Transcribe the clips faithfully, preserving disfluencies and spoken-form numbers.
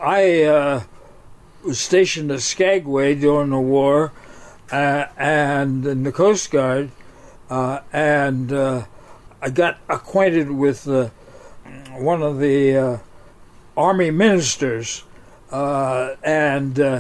I uh, was stationed at Skagway during the war, uh, and in the Coast Guard, uh, and uh, I got acquainted with uh, one of the uh, Army ministers, uh, and uh,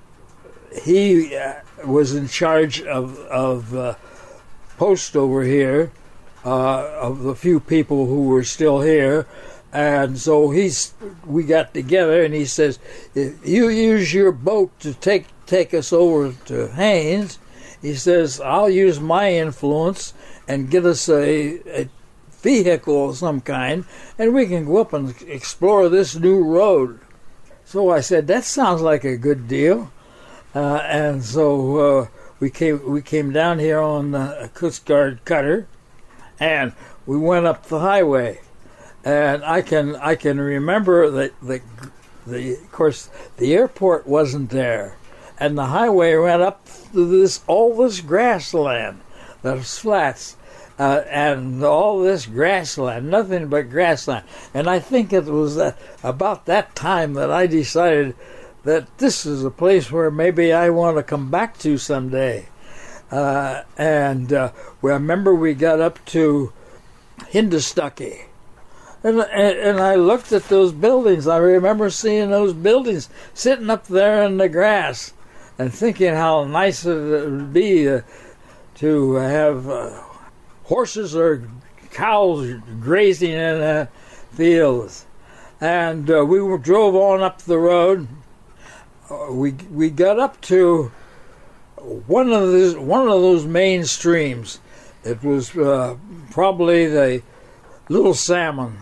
he uh, was in charge of of uh, post over here, uh, of the few people who were still here. And so he's, we got together, and he says, if you use your boat to take take us over to Haines, he says, I'll use my influence and get us a, a vehicle of some kind, and we can go up and explore this new road. So I said, that sounds like a good deal. Uh, and so uh, we came we came down here on a Coast Guard cutter, and we went up the highway. And I can I can remember that the the of course the airport wasn't there, and the highway went up to this all this grassland, those flats, uh, and all this grassland, nothing but grassland. And I think it was that, about that time that I decided that this is a place where maybe I want to come back to someday. Uh, and uh, we, I remember we got up to Hindastucky. And, and and I looked at those buildings. I remember seeing those buildings sitting up there in the grass and thinking how nice it would be uh, to have uh, horses or cows grazing in the fields. And uh, we were, drove on up the road. Uh, we we got up to one of those one of those main streams. It was uh, probably the Little Salmon.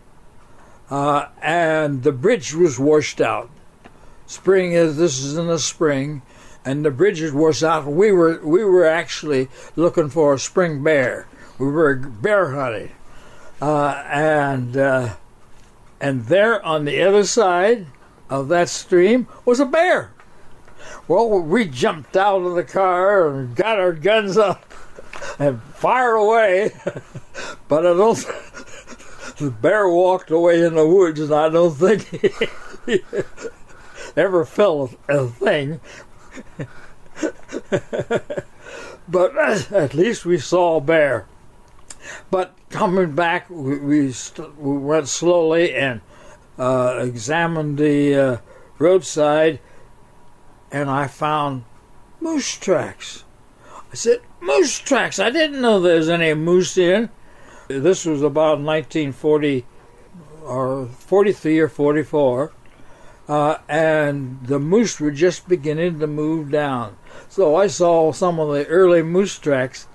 Uh, and the bridge was washed out. Spring is this is in the spring, and the bridge is washed out. We were we were actually looking for a spring bear. We were bear hunting, uh, and uh, and there on the other side of that stream was a bear. Well, we jumped out of the car and got our guns up and fired away, but I don't. The bear walked away in the woods, and I don't think he ever felt a thing. But at least we saw a bear. But coming back, we, we, st- we went slowly and uh, examined the uh, roadside, and I found moose tracks. I said, moose tracks! I didn't know there was any moose in. This was about nineteen forty, or forty-three or forty-four, uh, and the moose were just beginning to move down. So I saw some of the early moose tracks